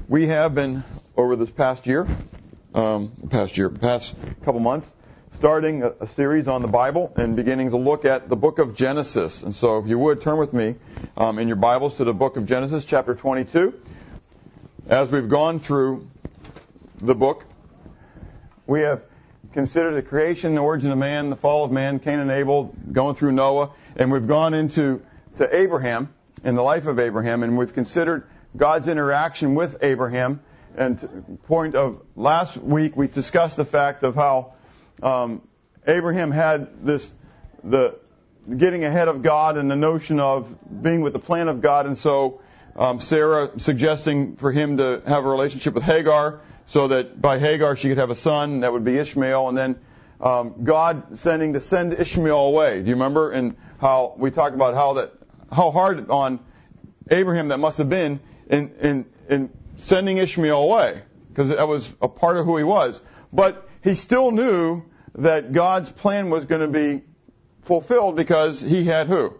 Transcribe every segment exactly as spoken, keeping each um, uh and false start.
We have been, over this past year, um, past year, past couple months, starting a, a series on the Bible and beginning to look at the book of Genesis. And so if you would, turn with me um, in your Bibles to the book of Genesis, chapter twenty-two. As we've gone through the book, we have considered the creation, the origin of man, the fall of man, Cain and Abel, going through Noah, and we've gone into to Abraham, in the life of Abraham, and we've considered God's interaction with Abraham. And to the point of last week, we discussed the fact of how um, Abraham had this, the getting ahead of God and the notion of being with the plan of God, and so um, Sarah suggesting for him to have a relationship with Hagar, so that by Hagar she could have a son, that would be Ishmael, and then um, God sending to send Ishmael away. Do you remember? And how we talked about how that how hard on Abraham that must have been in in, in sending Ishmael away, because that was a part of who he was. But he still knew that God's plan was going to be fulfilled because he had who?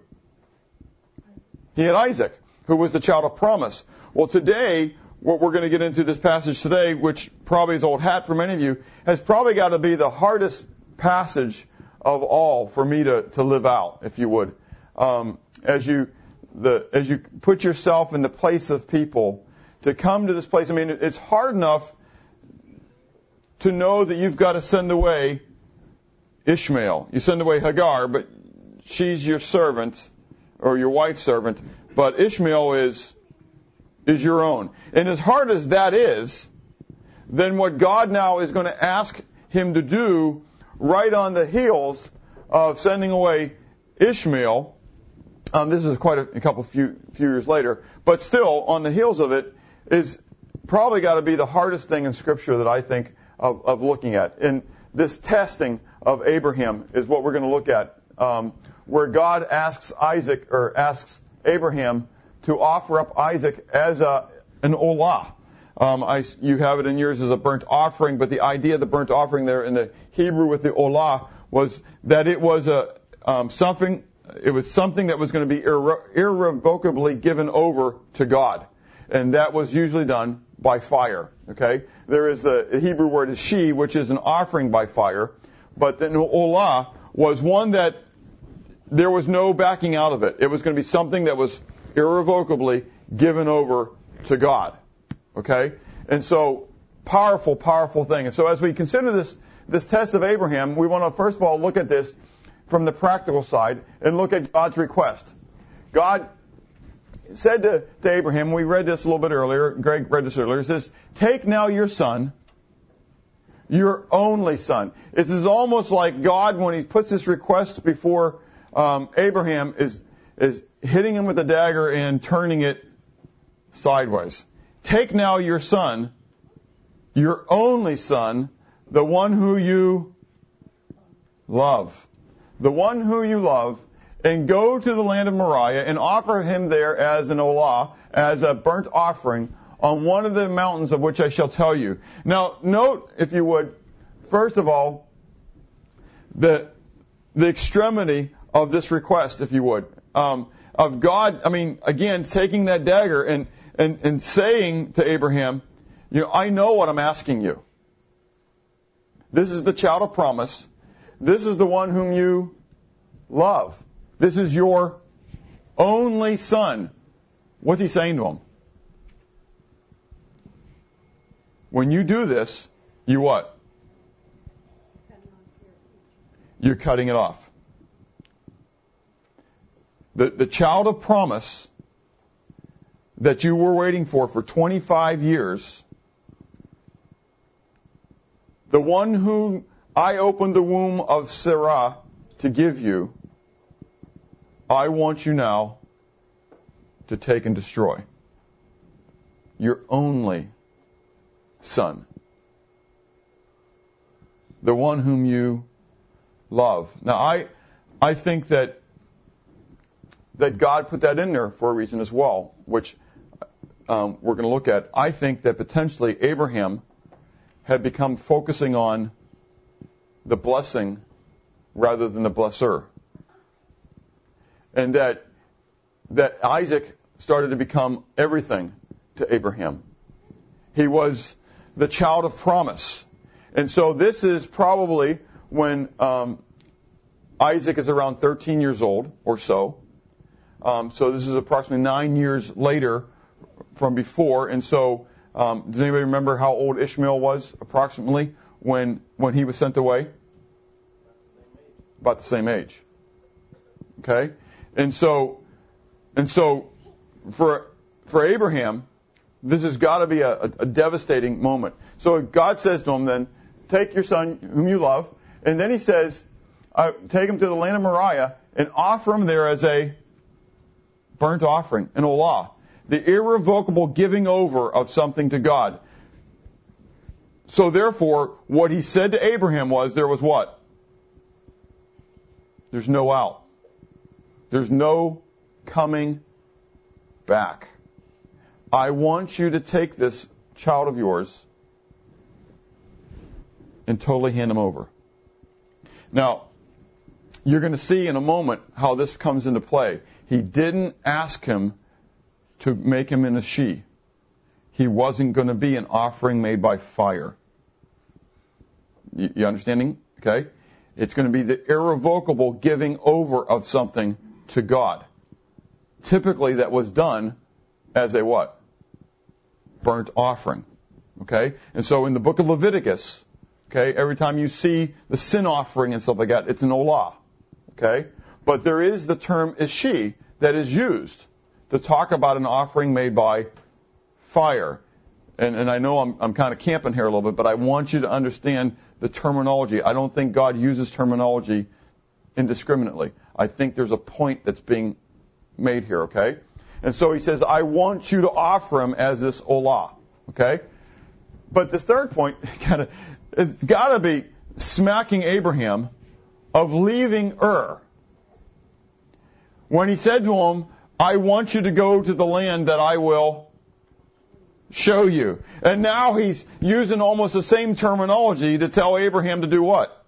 He had Isaac, who was the child of promise. Well, today, what we're going to get into this passage today, which probably is old hat for many of you, has probably got to be the hardest passage of all for me to, to live out, if you would. Um, as you the as you put yourself in the place of people to come to this place, I mean, it's hard enough to know that you've got to send away Ishmael. You send away Hagar, but she's your servant or your wife's servant, but Ishmael is is your own. And as hard as that is, then what God now is going to ask him to do right on the heels of sending away Ishmael, um, this is quite a, a couple few few years later, but still on the heels of it is probably got to be the hardest thing in Scripture that I think of, of looking at. And this testing of Abraham is what we're going to look at, um, where God asks Isaac or asks Abraham to offer up Isaac as a, an olah. Um, I, you have it in yours as a burnt offering, but the idea of the burnt offering there in the Hebrew with the olah was that it was a um, something. It was something that was going to be irre- irrevocably given over to God, and that was usually done by fire. Okay, there is the, the Hebrew word is she, which is an offering by fire, but the olah was one that there was no backing out of it. It was going to be something that was irrevocably given over to God. Okay? And so, powerful, powerful thing. And so as we consider this, this test of Abraham, we want to first of all look at this from the practical side and look at God's request. God said to, to Abraham, we read this a little bit earlier, Greg read this earlier, it says, take now your son, your only son. It's almost like God, when he puts this request before um, Abraham, is is hitting him with a dagger and turning it sideways. Take now your son, your only son, the one who you love, the one who you love, and go to the land of Moriah and offer him there as an olah, as a burnt offering on one of the mountains of which I shall tell you. Now, note, if you would, first of all, the the extremity of this request, if you would. Um, of God, I mean, again, taking that dagger and, and, and saying to Abraham, you know, I know what I'm asking you. This is the child of promise. This is the one whom you love. This is your only son. What's he saying to him? When you do this, you what? You're cutting it off. The, the child of promise that you were waiting for for twenty-five years, the one whom I opened the womb of Sarah to give you, I want you now to take and destroy. Your only son. The one whom you love. Now, I, I think that that God put that in there for a reason as well, which um, we're going to look at. I think that potentially Abraham had become focusing on the blessing rather than the blesser. And that that Isaac started to become everything to Abraham. He was the child of promise. And so this is probably when um, Isaac is around thirteen years old or so. Um, so this is approximately nine years later from before. And so um, does anybody remember how old Ishmael was approximately when when he was sent away? About the same age. Okay? And so and so for for Abraham, this has got to be a, a, a devastating moment. So God says to him then, take your son whom you love, and then he says, uh, take him to the land of Moriah and offer him there as a burnt offering, an olah, the irrevocable giving over of something to God. So therefore, what he said to Abraham was, there was what? There's no out. There's no coming back. I want you to take this child of yours and totally hand him over. Now, you're going to see in a moment how this comes into play. He didn't ask him to make him in a she. He wasn't going to be an offering made by fire. You, you understanding? Okay? It's going to be the irrevocable giving over of something to God. Typically that was done as a what? Burnt offering. Okay? And so in the book of Leviticus, okay, every time you see the sin offering and stuff like that, it's an olah. Okay? But there is the term ishi that is used to talk about an offering made by fire. And, and I know I'm, I'm kind of camping here a little bit, but I want you to understand the terminology. I don't think God uses terminology indiscriminately. I think there's a point that's being made here, okay? And so he says, I want you to offer him as this olah, okay? But this third point, kinda, it's got to be smacking Abraham of leaving Ur. When he said to him, I want you to go to the land that I will show you. And now he's using almost the same terminology to tell Abraham to do what?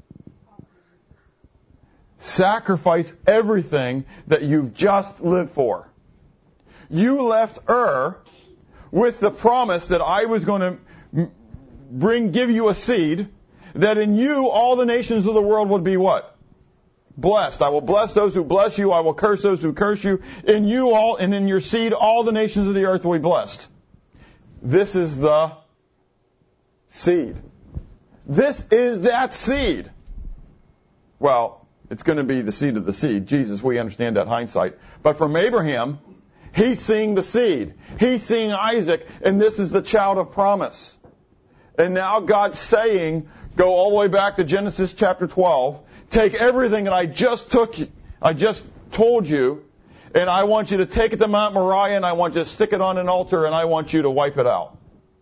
Sacrifice everything that you've just lived for. You left Ur with the promise that I was going to bring, give you a seed, that in you all the nations of the world would be what? Blessed. I will bless those who bless you. I will curse those who curse you. In you all, and in your seed, all the nations of the earth will be blessed. This is the seed. This is that seed. Well, it's going to be the seed of the seed. Jesus, we understand that hindsight. But from Abraham, he's seeing the seed. He's seeing Isaac, and this is the child of promise. And now God's saying, go all the way back to Genesis chapter twelve, take everything that I just took, I just told you, and I want you to take it to Mount Moriah, and I want you to stick it on an altar, and I want you to wipe it out.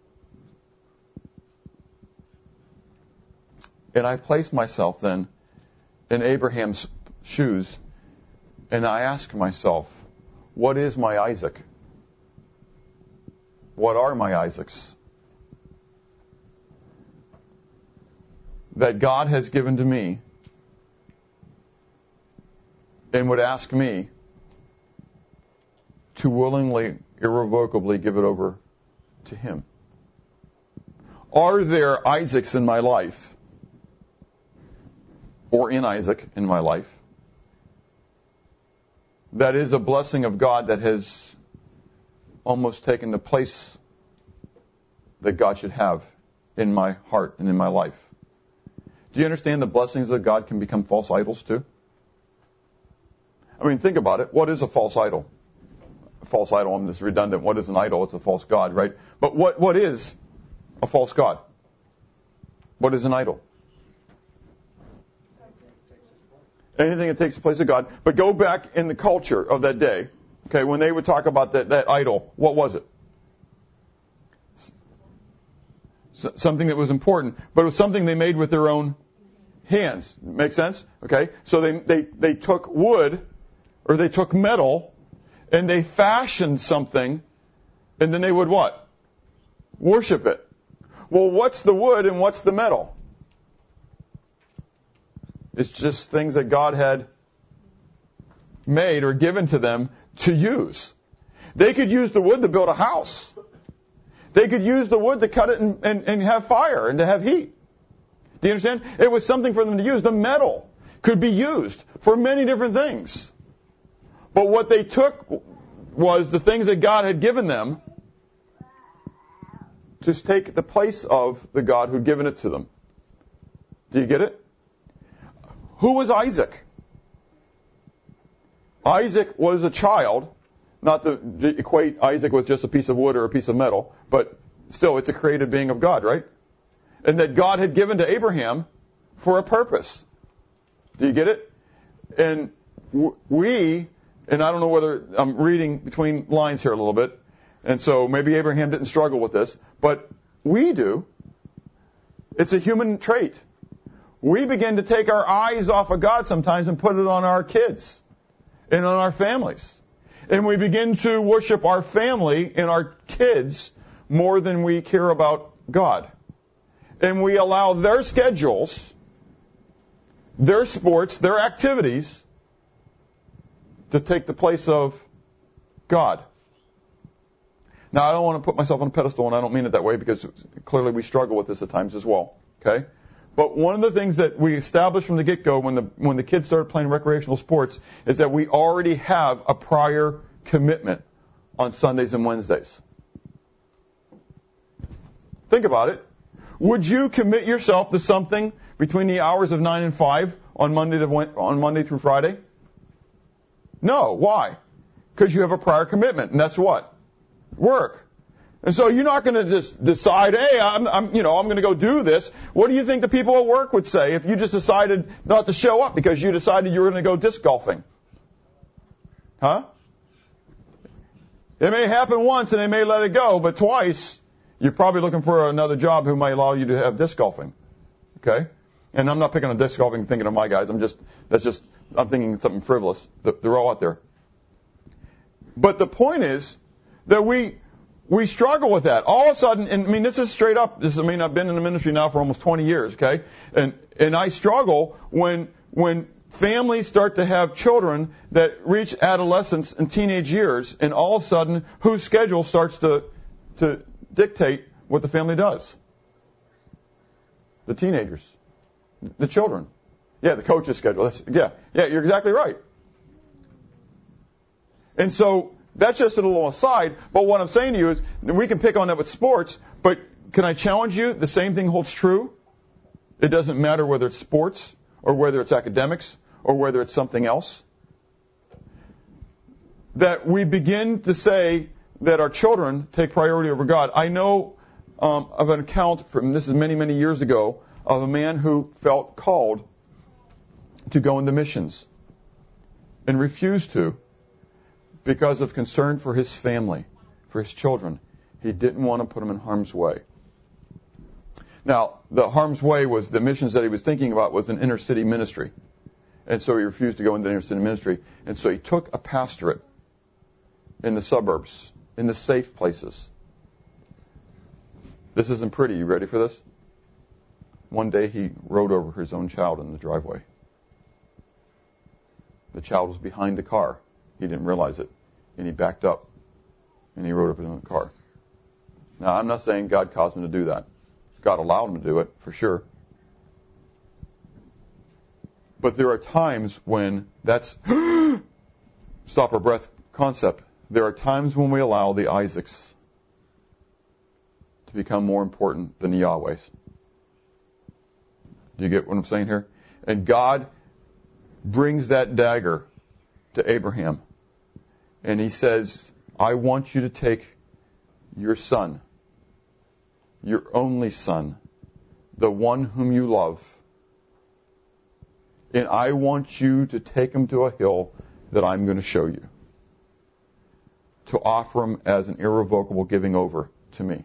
And I place myself then in Abraham's shoes, and I ask myself, what is my Isaac? What are my Isaacs? That God has given to me, and would ask me to willingly, irrevocably give it over to Him. Are there Isaacs in my life, or in Isaac in my life, that is a blessing of God that has almost taken the place that God should have in my heart and in my life? Do you understand the blessings of God can become false idols too? I mean, think about it. What is a false idol? A false idol, I'm just redundant. What is an idol? It's a false god, right? But what, what is a false god? What is an idol? Anything that takes the place of God. But go back in the culture of that day, okay, when they would talk about that, that idol, what was it? S- something that was important, but it was something they made with their own hands. Make sense? Okay? So they, they, they took wood, or they took metal, and they fashioned something, and then they would what? Worship it. Well, what's the wood and what's the metal? It's just things that God had made or given to them to use. They could use the wood to build a house. They could use the wood to cut it and, and, and have fire and to have heat. Do you understand? It was something for them to use. The metal could be used for many different things. But what they took was the things that God had given them to take the place of the God who'd given it to them. Do you get it? Who was Isaac? Isaac was a child, not to equate Isaac with just a piece of wood or a piece of metal, but still it's a created being of God, right? And that God had given to Abraham for a purpose. Do you get it? And we, and I don't know whether I'm reading between lines here a little bit, and so maybe Abraham didn't struggle with this, but we do. It's a human trait. We begin to take our eyes off of God sometimes and put it on our kids and on our families. And we begin to worship our family and our kids more than we care about God. And we allow their schedules, their sports, their activities to take the place of God. Now, I don't want to put myself on a pedestal, and I don't mean it that way because clearly we struggle with this at times as well. Okay? But one of the things that we established from the get-go when the when the kids started playing recreational sports is that we already have a prior commitment on Sundays and Wednesdays. Think about it. Would you commit yourself to something between the hours of nine and five on Monday to on Monday through Friday? No. Why? Because you have a prior commitment, and that's what? Work. And so you're not going to just decide, hey, I'm, I'm, you know, I'm going to go do this. What do you think the people at work would say if you just decided not to show up because you decided you were going to go disc golfing? Huh? It may happen once and they may let it go, but twice, you're probably looking for another job who might allow you to have disc golfing. Okay? And I'm not picking on disc golfing thinking of my guys. I'm just, that's just, I'm thinking something frivolous. They're all out there. But the point is that we, we struggle with that. All of a sudden, and I mean, this is straight up. This, I mean, I've been in the ministry now for almost twenty years, okay? And, and I struggle when, when families start to have children that reach adolescence and teenage years, and all of a sudden, whose schedule starts to, to dictate what the family does? The teenagers. The children. Yeah, the coach's schedule. That's, yeah, yeah, you're exactly right. And so, that's just a little aside, but what I'm saying to you is we can pick on that with sports, but can I challenge you? The same thing holds true. It doesn't matter whether it's sports or whether it's academics or whether it's something else. That we begin to say that our children take priority over God. I know um, of an account from, this is many, many years ago, of a man who felt called to go into missions and refused to. Because of concern for his family, for his children. He didn't want to put them in harm's way. Now, the harm's way was the missions that he was thinking about was an inner city ministry. And so he refused to go into the inner city ministry. And so he took a pastorate in the suburbs, in the safe places. This isn't pretty. You ready for this? One day he rode over his own child in the driveway. The child was behind the car. He didn't realize it, and he backed up, and he rode up in the car. Now, I'm not saying God caused him to do that. God allowed him to do it, for sure. But there are times when that's stop our breath concept. There are times when we allow the Isaacs to become more important than the Yahwehs. Do you get what I'm saying here? And God brings that dagger to Abraham. And he says, I want you to take your son, your only son, the one whom you love, and I want you to take him to a hill that I'm going to show you, to offer him as an irrevocable giving over to me.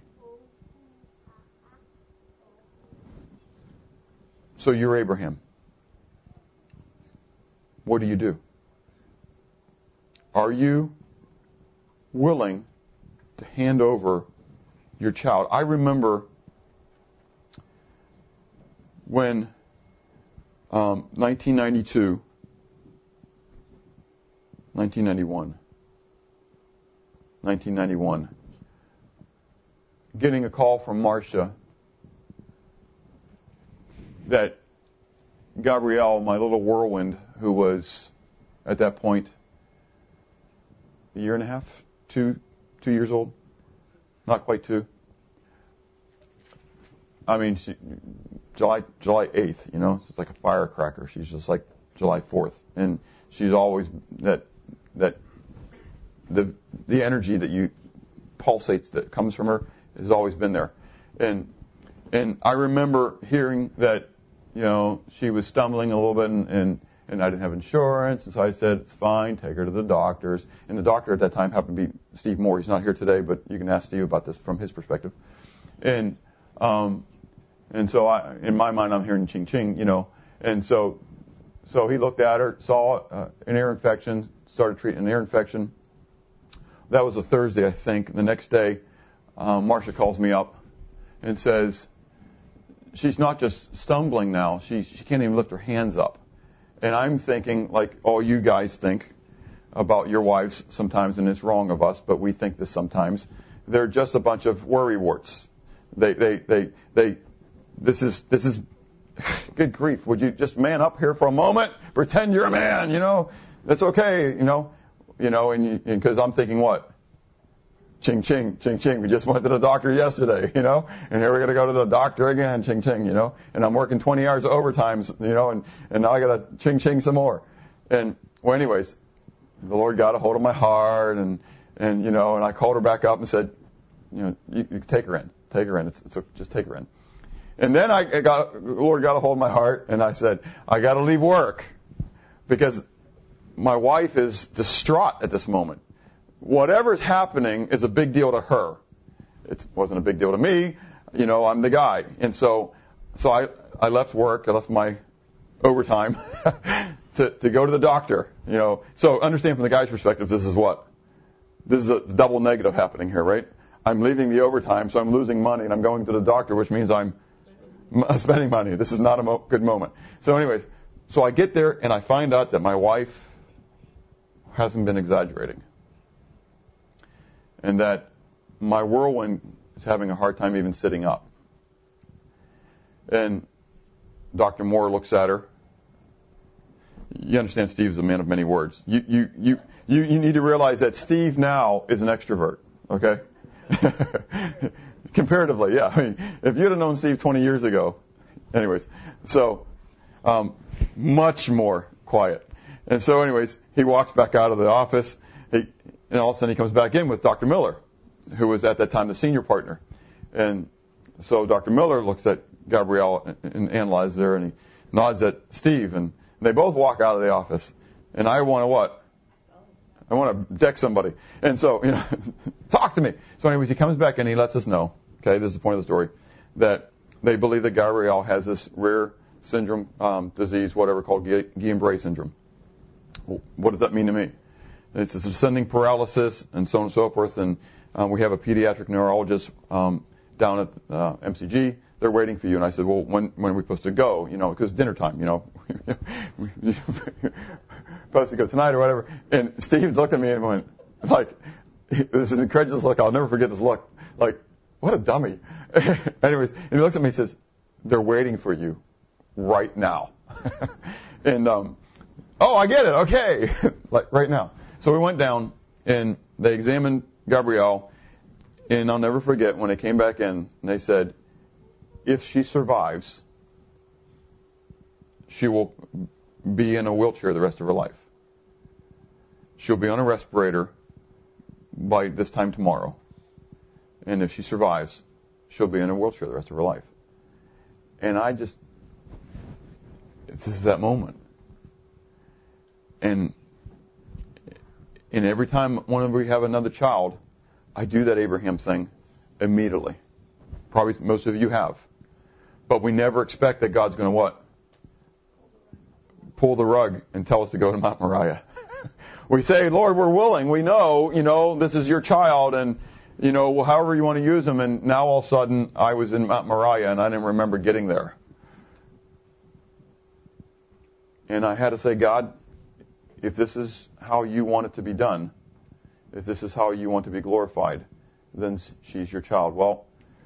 So you're Abraham. What do you do? Are you willing to hand over your child? I remember when um, nineteen ninety-two, nineteen ninety-one, nineteen ninety-one, getting a call from Marcia that Gabrielle, my little whirlwind, who was at that point a year and a half, two, two years old, not quite two. I mean, she, July July eighth, you know, it's like a firecracker. She's just like July fourth, and she's always that that the the energy that you pulsates that comes from her has always been there, and and I remember hearing that, you know, she was stumbling a little bit, and, and and I didn't have insurance, and so I said, it's fine, take her to the doctors. And the doctor at that time happened to be Steve Moore. He's not here today, but you can ask Steve about this from his perspective. And um, and so I, in my mind, I'm hearing ching ching, you know. And so so he looked at her, saw uh, an ear infection, started treating an ear infection. That was a Thursday, I think. The next day, um, Marcia calls me up and says, she's not just stumbling now, she she can't even lift her hands up. And I'm thinking, like all you guys think about your wives sometimes, and it's wrong of us, but we think this sometimes. They're just a bunch of worry warts. They, they, they, they, this is, this is, good grief, would you just man up here for a moment? Pretend you're a man, you know? That's okay, you know? You know, and because I'm thinking what? Ching, ching, ching, ching. We just went to the doctor yesterday, you know, and here we're going to go to the doctor again, ching, ching, you know, and I'm working twenty hours overtimes, you know, and, and now I got to ching, ching some more. And, well, anyways, the Lord got a hold of my heart, and, and, you know, and I called her back up and said, you know, you, you take her in, take her in. It's, it's, just take her in. And then I got, the Lord got a hold of my heart, and I said, I got to leave work because my wife is distraught at this moment. Whatever's happening is a big deal to her. It wasn't a big deal to me. You know, I'm the guy. And so, so I, I left work. I left my overtime to, to go to the doctor, you know. So understand from the guy's perspective, this is what? This is a double negative happening here, right? I'm leaving the overtime, so I'm losing money, and I'm going to the doctor, which means I'm spending money. This is not a mo- good moment. So anyways, so I get there, and I find out that my wife hasn't been exaggerating. And that my whirlwind is having a hard time even sitting up. And Doctor Moore looks at her. You understand Steve's a man of many words. You, you, you, you, you need to realize that Steve now is an extrovert, okay? Comparatively, yeah. I mean, if you'd have known Steve twenty years ago, anyways, so um, much more quiet. And so anyways, he walks back out of the office. He, and all of a sudden he comes back in with Doctor Miller, who was at that time the senior partner. And so Doctor Miller looks at Gabrielle and, and analyzes her, and he nods at Steve, and they both walk out of the office. And I want to what? I want to deck somebody. And so, you know, talk to me. So anyways, he comes back and he lets us know, okay, this is the point of the story, that they believe that Gabrielle has this rare syndrome, um, disease, whatever, called Guillain-Barré syndrome. Well, what does that mean to me? It's a ascending paralysis and so on and so forth. And um, we have a pediatric neurologist um, down at uh, M C G. They're waiting for you. And I said, well, when when are we supposed to go? You know, because dinner time, you know. Supposed to go tonight or whatever. And Steve looked at me and went, like, this is an incredulous look. I'll never forget this look. Like, what a dummy. Anyways, and he looks at me and says, they're waiting for you right now. and, um, oh, I get it. Okay. Like, right now. So we went down, and they examined Gabrielle, and I'll never forget when they came back in, and they said, if she survives, she will be in a wheelchair the rest of her life. She'll be on a respirator by this time tomorrow. And if she survives, she'll be in a wheelchair the rest of her life. And I just, this is that moment. And And every time whenever we have another child, I do that Abraham thing immediately. Probably most of you have. But we never expect that God's going to what? Pull the rug and tell us to go to Mount Moriah. We say, Lord, we're willing. We know, you know, this is your child, and, you know, however you want to use them. And now all of a sudden I was in Mount Moriah and I didn't remember getting there. And I had to say, God, if this is how you want it to be done, if this is how you want to be glorified, then she's your child. Well,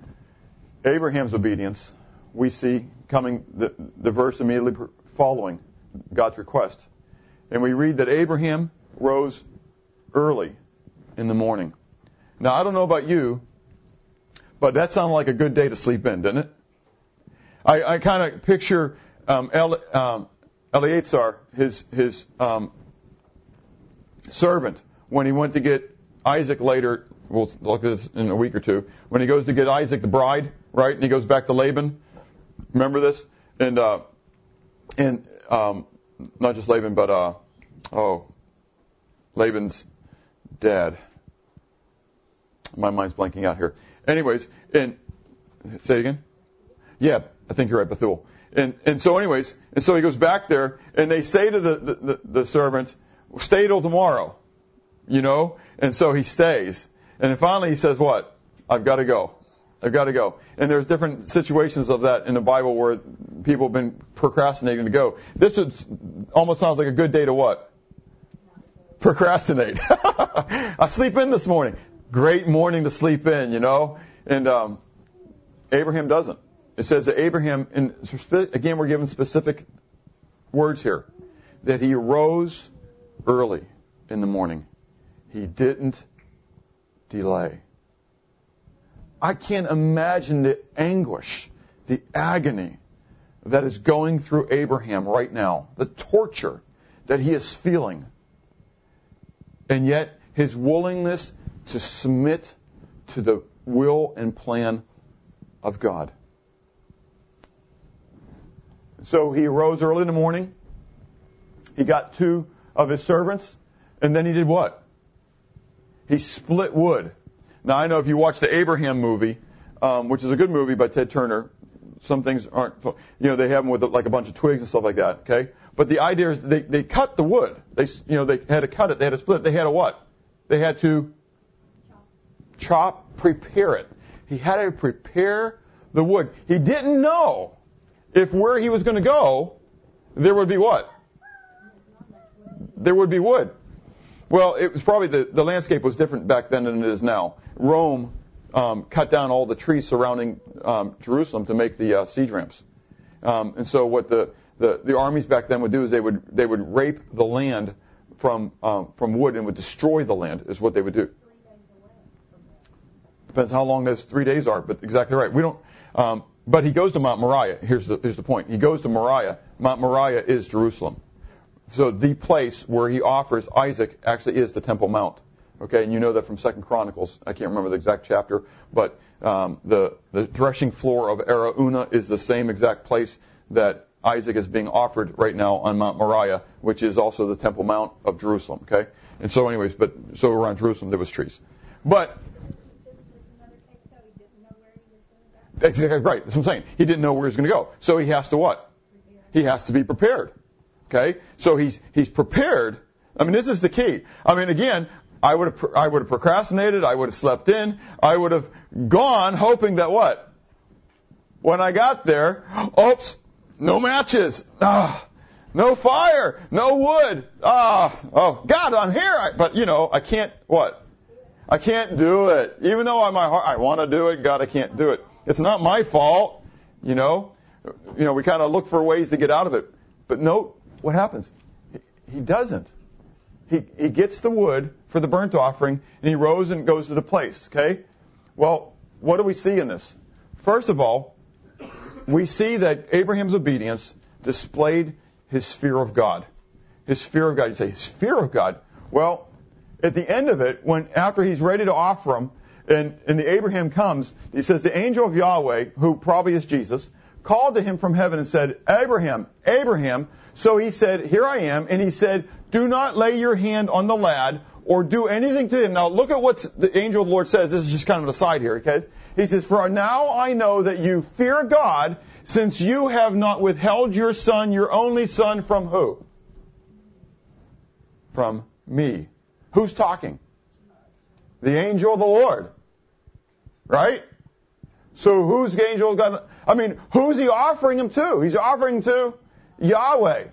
Abraham's obedience, we see coming the, the verse immediately following God's request. And we read that Abraham rose early in the morning. Now, I don't know about you, but that sounded like a good day to sleep in, didn't it? I, I kind of picture um, El, um, Eleazar, his, his um, servant, when he went to get Isaac later. We'll look at this in a week or two. When he goes to get Isaac the bride, right, and he goes back to Laban. Remember this? And uh, and um, not just Laban, but uh, oh, Laban's dad. My mind's blanking out here. Anyways, and say it again. Yeah, I think you're right, Bethuel. And and so, anyways, and so he goes back there, and they say to the the, the, the servant, "Stay till tomorrow," you know. And so he stays. And then finally he says, what? I've got to go. I've got to go. And there's different situations of that in the Bible where people have been procrastinating to go. This would almost sounds like a good day to what? Procrastinate. I sleep in this morning. Great morning to sleep in, you know. And um, Abraham doesn't. It says that Abraham, and again we're given specific words here, that he arose early in the morning. He didn't delay. I can't imagine the anguish, the agony that is going through Abraham right now, the torture that he is feeling. And yet his willingness to submit to the will and plan of God. So he arose early in the morning. He got two of his servants, and then he did what? He split wood. Now, I know if you watch the Abraham movie, um, which is a good movie by Ted Turner, some things aren't, you know, they have them with like a bunch of twigs and stuff like that, okay? But the idea is they, they cut the wood. They, you know, they had to cut it. They had to split it. They had to what? They had to chop, prepare it. He had to prepare the wood. He didn't know if where he was going to go, there would be what? There would be wood. Well, it was probably the, the landscape was different back then than it is now. Rome um, cut down all the trees surrounding um, Jerusalem to make the uh, siege ramps. Um, and so what the, the, the armies back then would do is they would they would rape the land from um, from wood and would destroy the land is what they would do. Depends how long those three days are, but exactly right. We don't. Um, but he goes to Mount Moriah. Here's the here's the point. He goes to Moriah. Mount Moriah is Jerusalem. So the place where he offers Isaac actually is the Temple Mount. Okay, and you know that from Second Chronicles. I can't remember the exact chapter, but um, the the threshing floor of Araunah is the same exact place that Isaac is being offered right now on Mount Moriah, which is also the Temple Mount of Jerusalem. Okay, and so anyways, but so around Jerusalem there was trees, but exactly right. That's what I'm saying. He didn't know where he was going to go, so he has to what? He has to be prepared. Okay, so he's he's prepared. I mean, this is the key. I mean, again, I would have I would have procrastinated. I would have slept in. I would have gone hoping that what? When I got there, oops, no matches, ah, no fire, no wood. Ah, oh God, I'm here. I, but you know, I can't what? I can't do it. Even though I my heart, I want to do it. God, I can't do it. It's not my fault. You know, you know, we kind of look for ways to get out of it. But note what happens. He, he doesn't. He, he gets the wood for the burnt offering, and he rose and goes to the place. Okay? Well, what do we see in this? First of all, we see that Abraham's obedience displayed his fear of God. His fear of God. You say, his fear of God? Well, at the end of it, when after he's ready to offer him, and, and the Abraham comes, he says, the angel of Yahweh, who probably is Jesus, called to him from heaven and said, Abraham, Abraham. So he said, here I am. And he said, do not lay your hand on the lad or do anything to him. Now look at what the angel of the Lord says. This is just kind of an aside here, okay? He says, for now I know that you fear God, since you have not withheld your son, your only son, from who? From me. Who's talking? The angel of the Lord. Right? So who's the angel of God? I mean, who's he offering him to? He's offering to Yahweh.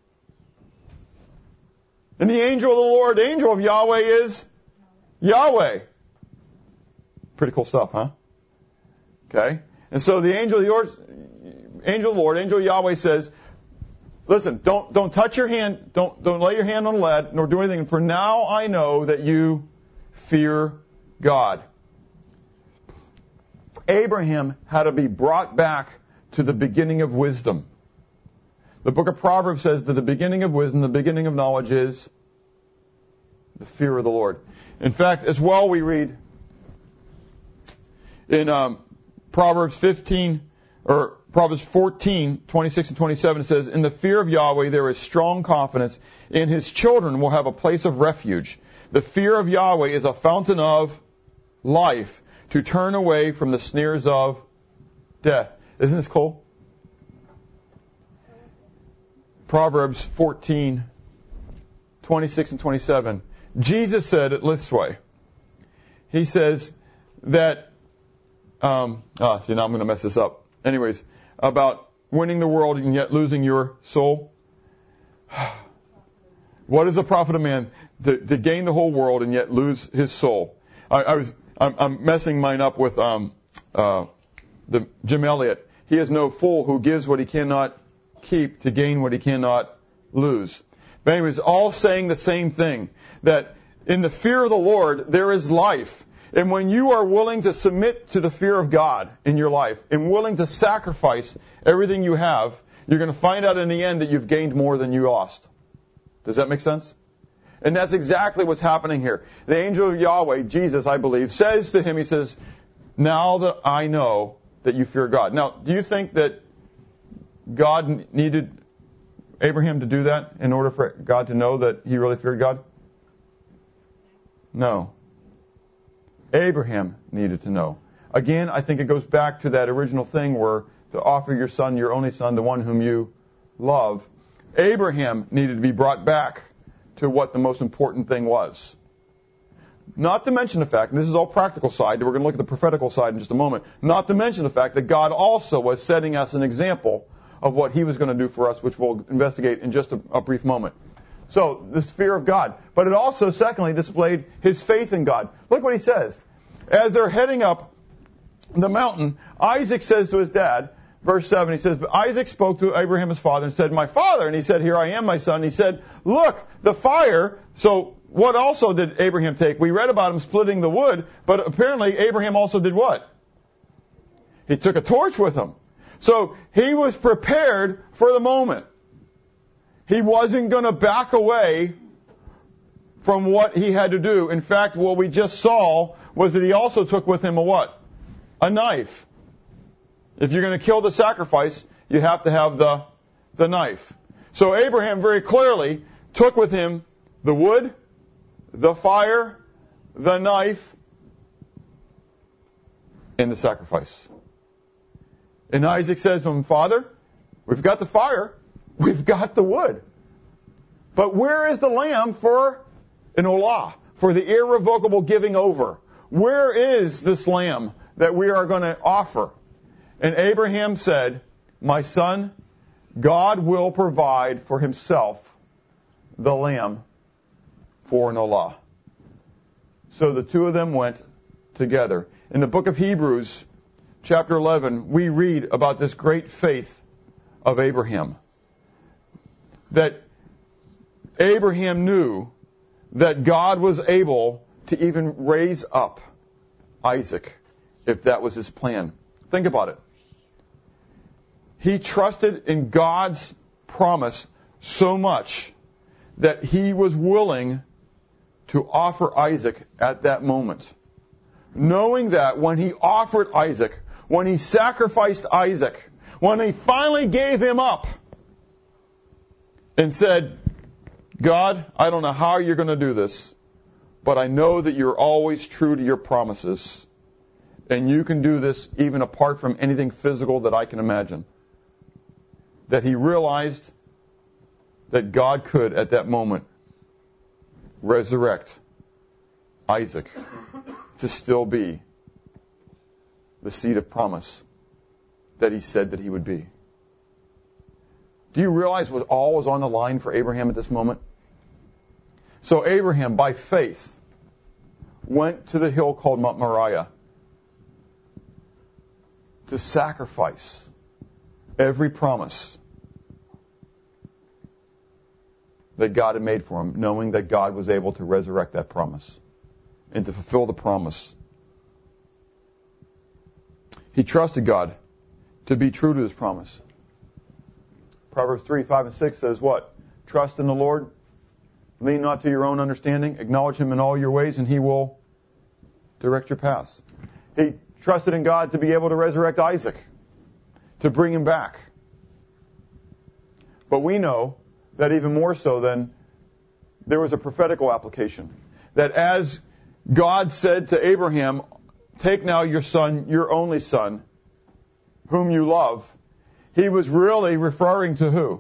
And the angel of the Lord, the angel of Yahweh is Yahweh. Pretty cool stuff, huh? Okay. And so the angel of the Lord, angel of the Lord, angel of Yahweh says, listen, don't, don't touch your hand, don't, don't lay your hand on lead, nor do anything, for now I know that you fear God. Abraham had to be brought back to the beginning of wisdom. The book of Proverbs says that the beginning of wisdom, the beginning of knowledge is the fear of the Lord. In fact, as well we read in um, Proverbs fifteen, or Proverbs fourteen, twenty-six and twenty-seven, it says, in the fear of Yahweh there is strong confidence. In his children will have a place of refuge. The fear of Yahweh is a fountain of life to turn away from the snares of death. Isn't this cool? Proverbs fourteen, twenty-six and twenty-seven. Jesus said it this way. He says that, um, ah, see, now I'm going to mess this up. Anyways, about winning the world and yet losing your soul. What is the profit of man to, to gain the whole world and yet lose his soul? I, I was, I'm, I'm messing mine up with um, uh, the Jim Elliot. He is no fool who gives what he cannot keep to gain what he cannot lose. But anyways, all saying the same thing, that in the fear of the Lord there is life. And when you are willing to submit to the fear of God in your life and willing to sacrifice everything you have, you're going to find out in the end that you've gained more than you lost. Does that make sense? And that's exactly what's happening here. The angel of Yahweh, Jesus, I believe, says to him, he says, now that I know that you fear God. Now, do you think that God needed Abraham to do that in order for God to know that he really feared God? No. Abraham needed to know. Again, I think it goes back to that original thing where to offer your son, your only son, the one whom you love. Abraham needed to be brought back to what the most important thing was. Not to mention the fact, and this is all practical side, we're going to look at the prophetical side in just a moment, not to mention the fact that God also was setting us an example of what he was going to do for us, which we'll investigate in just a, a brief moment. So, this fear of God. But it also, secondly, displayed his faith in God. Look what he says. As they're heading up the mountain, Isaac says to his dad, verse seven, he says, but Isaac spoke to Abraham his father and said, my father. And he said, here I am, my son. And he said, look, the fire. So, what also did Abraham take? We read about him splitting the wood, but apparently Abraham also did what? He took a torch with him. So, he was prepared for the moment. He wasn't going to back away from what he had to do. In fact, what we just saw was that he also took with him a what? A knife. If you're going to kill the sacrifice, you have to have the, the knife. So Abraham very clearly took with him the wood, the fire, the knife, and the sacrifice. And Isaac says to him, Father, we've got the fire. We've got the wood. But where is the lamb for an olah, for the irrevocable giving over? Where is this lamb that we are going to offer? And Abraham said, my son, God will provide for himself the lamb for an olah. So the two of them went together. In the book of Hebrews, chapter eleven, we read about this great faith of Abraham. That Abraham knew that God was able to even raise up Isaac if that was his plan. Think about it. He trusted in God's promise so much that he was willing to offer Isaac at that moment. Knowing that when he offered Isaac, when he sacrificed Isaac, when he finally gave him up, and said, God, I don't know how you're going to do this, but I know that you're always true to your promises. And you can do this even apart from anything physical that I can imagine. That he realized that God could, at that moment, resurrect Isaac to still be the seed of promise that he said that he would be. Do you realize what all was on the line for Abraham at this moment? So Abraham, by faith, went to the hill called Mount Moriah. to sacrifice every promise that God had made for him, knowing that God was able to resurrect that promise and to fulfill the promise. He trusted God to be true to his promise. Proverbs three, five, and six says what? Trust in the Lord. Lean not to your own understanding. Acknowledge him in all your ways, and he will direct your paths. He trusted in God to be able to resurrect Isaac, to bring him back. But we know that even more so than there was a prophetical application. That as God said to Abraham, take now your son, your only son, whom you love, he was really referring to who?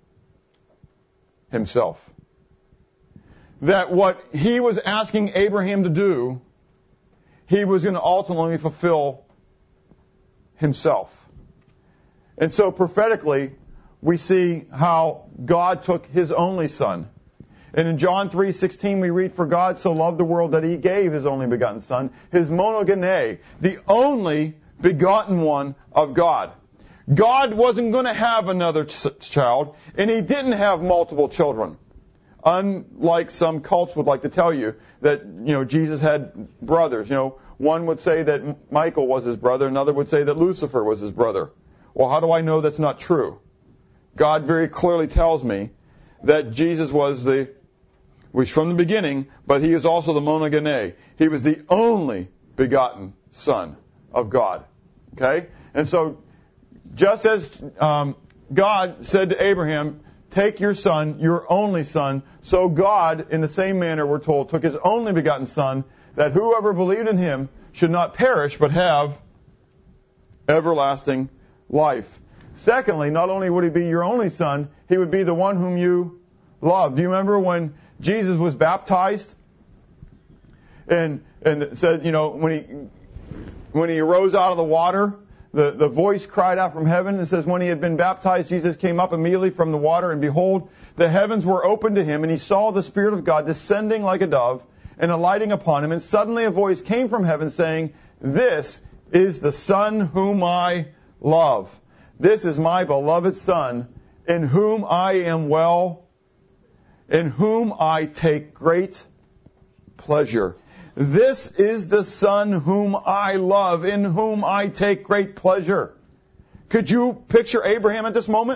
Himself. That what he was asking Abraham to do, he was going to ultimately fulfill himself. And so prophetically, we see how God took his only son. And in John three sixteen we read, for God so loved the world that he gave his only begotten son, his monogene, the only begotten one of God. God wasn't going to have another ch- child, and he didn't have multiple children. Unlike some cults would like to tell you that, you know, Jesus had brothers. You know, one would say that Michael was his brother, another would say that Lucifer was his brother. Well, how do I know that's not true? God very clearly tells me that Jesus was the, was from the beginning, but he is also the monogene. He was the only begotten Son of God. Okay? And so, just as um, God said to Abraham, take your son, your only son, so God, in the same manner, we're told, took his only begotten Son, that whoever believed in him should not perish, but have everlasting life. Secondly, not only would he be your only son, he would be the one whom you love. Do you remember when Jesus was baptized? And and it said, you know, when he when he arose out of the water, the, the voice cried out from heaven. It says, when he had been baptized, Jesus came up immediately from the water, and behold, the heavens were opened to him, and he saw the Spirit of God descending like a dove and alighting upon him. And suddenly a voice came from heaven saying, this is the Son whom I love. This is my beloved Son, in whom I am well, in whom I take great pleasure. This is the Son whom I love, in whom I take great pleasure. Could you picture Abraham at this moment?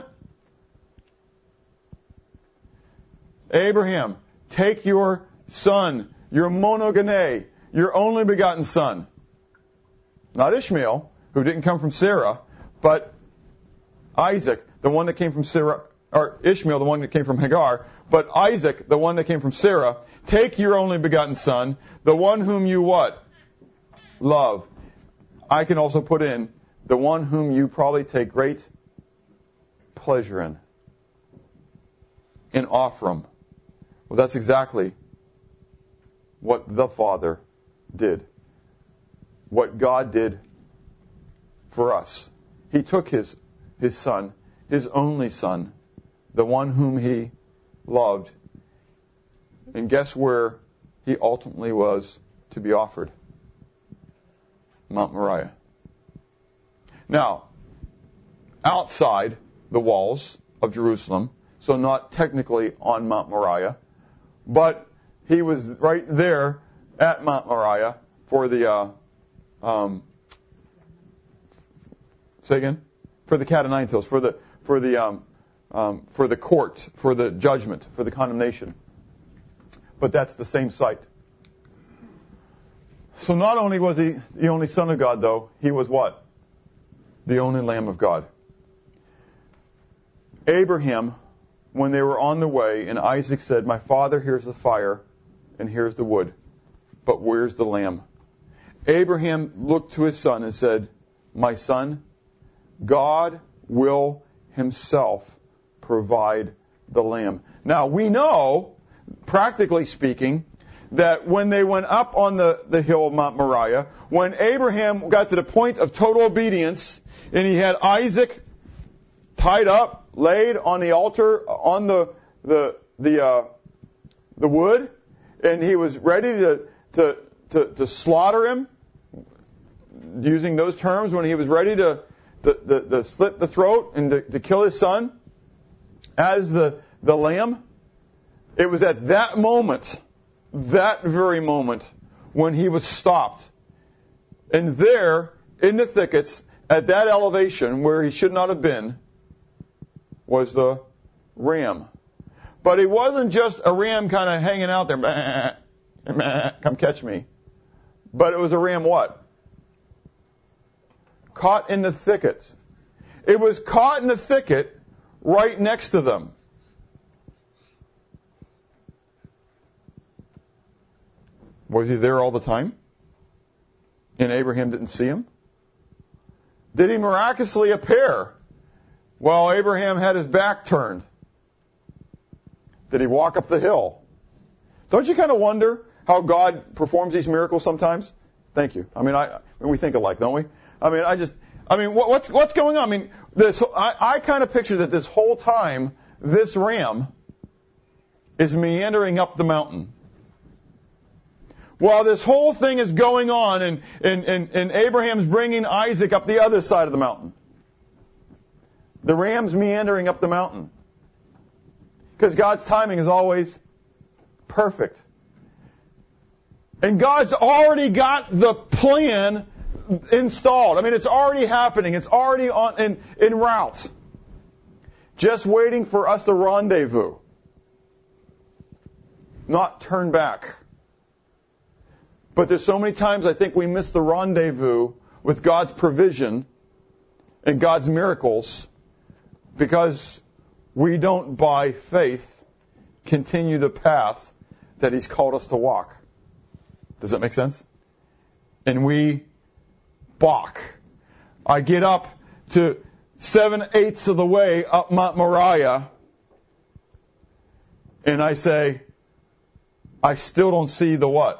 Abraham, take your son, your monogene, your only begotten son. Not Ishmael, who didn't come from Sarah, but Isaac, the one that came from Sarah, or Ishmael, the one that came from Hagar, but Isaac, the one that came from Sarah. Take your only begotten son, the one whom you what? Love. I can also put in the one whom you probably take great pleasure in. And offer him. Well, that's exactly what the Father did. What God did for us. He took his his son, his only son, the one whom he loved. And guess where he ultimately was to be offered? Mount Moriah. Now, outside the walls of Jerusalem, so not technically on Mount Moriah, but he was right there at Mount Moriah for the, uh, um, say again? For the cat o' nine tails, for the, for the, um, um, for the court, for the judgment, for the condemnation. But that's the same site. So not only was he the only Son of God, though, he was what? The only Lamb of God. Abraham, when they were on the way, and Isaac said, my father, here's the fire, and here's the wood, but where's the lamb? Abraham looked to his son and said, my son, God will himself provide the lamb. Now, we know, practically speaking, that when they went up on the, the hill of Mount Moriah, when Abraham got to the point of total obedience, and he had Isaac tied up, laid on the altar, on the the the uh, the wood, and he was ready to to to, to slaughter him, using those terms when he was ready to, to, to, to slit the throat and to, to kill his son as the, the lamb. It was at that moment, that very moment, when he was stopped. And there, in the thickets, at that elevation where he should not have been, was the ram. But it wasn't just a ram kind of hanging out there, bah, bah, come catch me. But it was a ram what? Caught in the thicket. It was caught in the thicket right next to them. Was he there all the time? And Abraham didn't see him? Did he miraculously appear while Abraham had his back turned? Did he walk up the hill? Don't you kind of wonder how God performs these miracles sometimes? Thank you. I mean, I, I mean, we think alike, don't we? I mean, I just, I mean, what, what's what's going on? I mean, this, I, I kind of picture that this whole time, this ram is meandering up the mountain. While this whole thing is going on, and, and, and, and Abraham's bringing Isaac up the other side of the mountain. The ram's meandering up the mountain. Because God's timing is always perfect. And God's already got the plan installed. I mean, it's already happening. It's already on in, en route. Just waiting for us to rendezvous. Not turn back. But there's so many times I think we miss the rendezvous with God's provision and God's miracles because we don't, by faith, continue the path that He's called us to walk. Does that make sense? And we balk. I get up to seven-eighths of the way up Mount Moriah, and I say, I still don't see the what?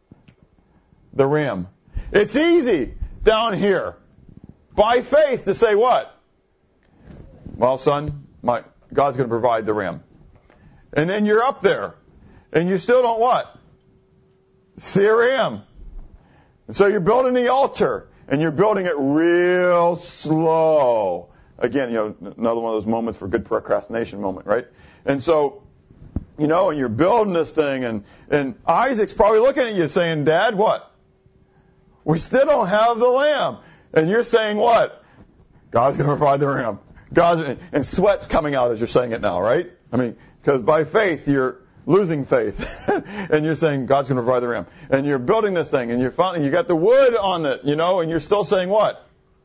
The ram. It's easy down here, by faith, to say what? Well, son, my God's going to provide the ram. And then you're up there, and you still don't what? See a ram. And so you're building the altar, and you're building it real slow. Again, you know, another one of those moments for good procrastination moment, right? And so, you know, and you're building this thing, and, and Isaac's probably looking at you saying, Dad, what? We still don't have the lamb. And you're saying what? God's going to provide the ram. God's, and sweat's coming out as you're saying it now, right? I mean, because by faith, you're losing faith. And you're saying, God's going to provide the ram. And you're building this thing, and you're finally, you got the wood on it, you know, and you're still saying what?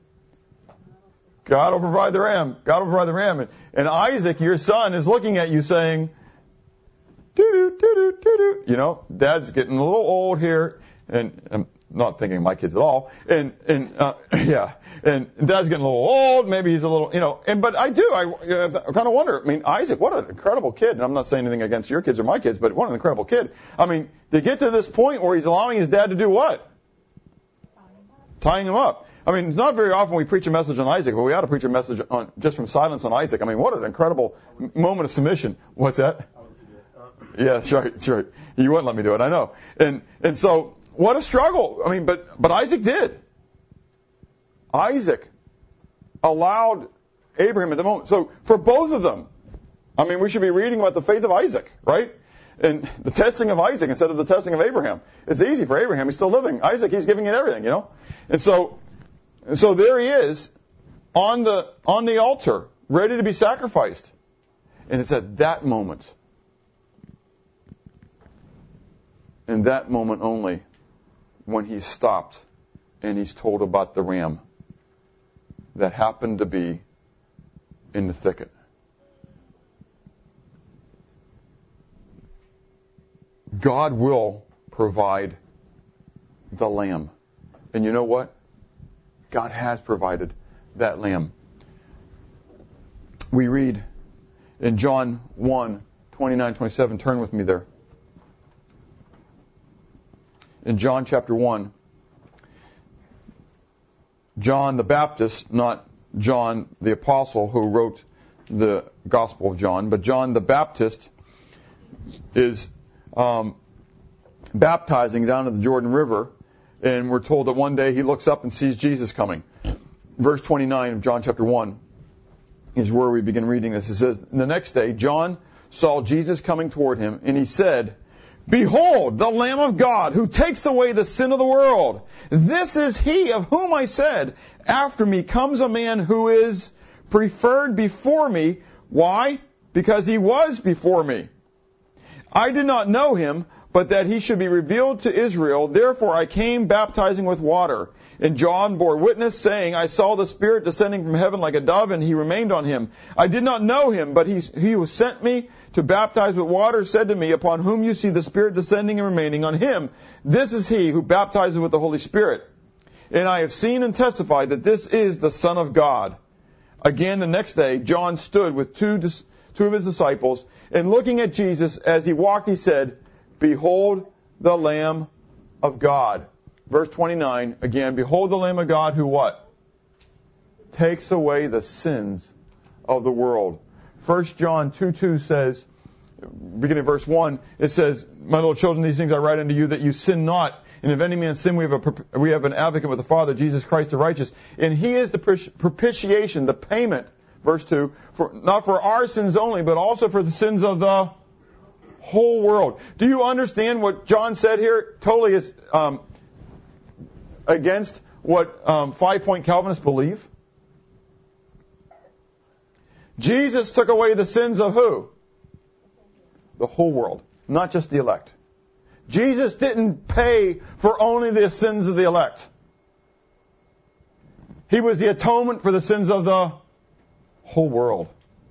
God will provide the ram. God will provide the ram. And, and Isaac, your son, is looking at you saying, doo-doo, doo-doo, doo-doo. You know, Dad's getting a little old here, and, and not thinking of my kids at all. And, and, uh, yeah. And Dad's getting a little old. Maybe he's a little, you know, and, but I do, I, I kind of wonder, I mean, Isaac, what an incredible kid. And I'm not saying anything against your kids or my kids, but what an incredible kid. I mean, to get to this point where he's allowing his dad to do what? Tying him up. I mean, it's not very often we preach a message on Isaac, but we ought to preach a message on, just from silence on Isaac. I mean, what an incredible moment of submission. What's that? Yeah, that's right, that's right. You wouldn't let me do it, I know. And, and so, what a struggle. I mean, but, but Isaac did. Isaac allowed Abraham at the moment. So for both of them, I mean, we should be reading about the faith of Isaac, right? And the testing of Isaac instead of the testing of Abraham. It's easy for Abraham. He's still living. Isaac, he's giving it everything, you know? And so, and so there he is on the, on the altar, ready to be sacrificed. And it's at that moment, in that moment only, when he's stopped and he's told about the ram that happened to be in the thicket. God will provide the lamb. And you know what? God has provided that lamb. We read in John one, twenty-nine, twenty-seven, turn with me there. In John chapter one, John the Baptist, not John the Apostle who wrote the Gospel of John, but John the Baptist is um, baptizing down at the Jordan River, And we're told that one day he looks up and sees Jesus coming. Verse twenty-nine of John chapter one is where we begin reading this. It says, the next day, John saw Jesus coming toward him, and he said, Behold, the Lamb of God, who takes away the sin of the world. This is he of whom I said, After me comes a man who is preferred before me. Why? Because he was before me. I did not know him, but that he should be revealed to Israel. Therefore I came baptizing with water. And John bore witness, saying, I saw the Spirit descending from heaven like a dove, and he remained on him. I did not know him, but he, he who sent me to baptize with water said to me, Upon whom you see the Spirit descending and remaining on him, this is he who baptizes with the Holy Spirit. And I have seen and testified that this is the Son of God. Again, the next day, John stood with two, two of his disciples, and looking at Jesus as he walked, he said, Behold the Lamb of God. Verse twenty-nine, again, Behold the Lamb of God who what? Takes away the sins of the world. First John two two says, beginning of verse one, it says, My little children, these things I write unto you that you sin not. And if any man sin, we have a we have an advocate with the Father, Jesus Christ the righteous. And he is the propitiation, the payment, verse two, for not for our sins only, but also for the sins of the whole world. Do you understand what John said here? Totally is um, against what um, five-point Calvinists believe. Jesus took away the sins of who? The whole world, not just the elect. Jesus didn't pay for only the sins of the elect. He was the atonement for the sins of the whole world.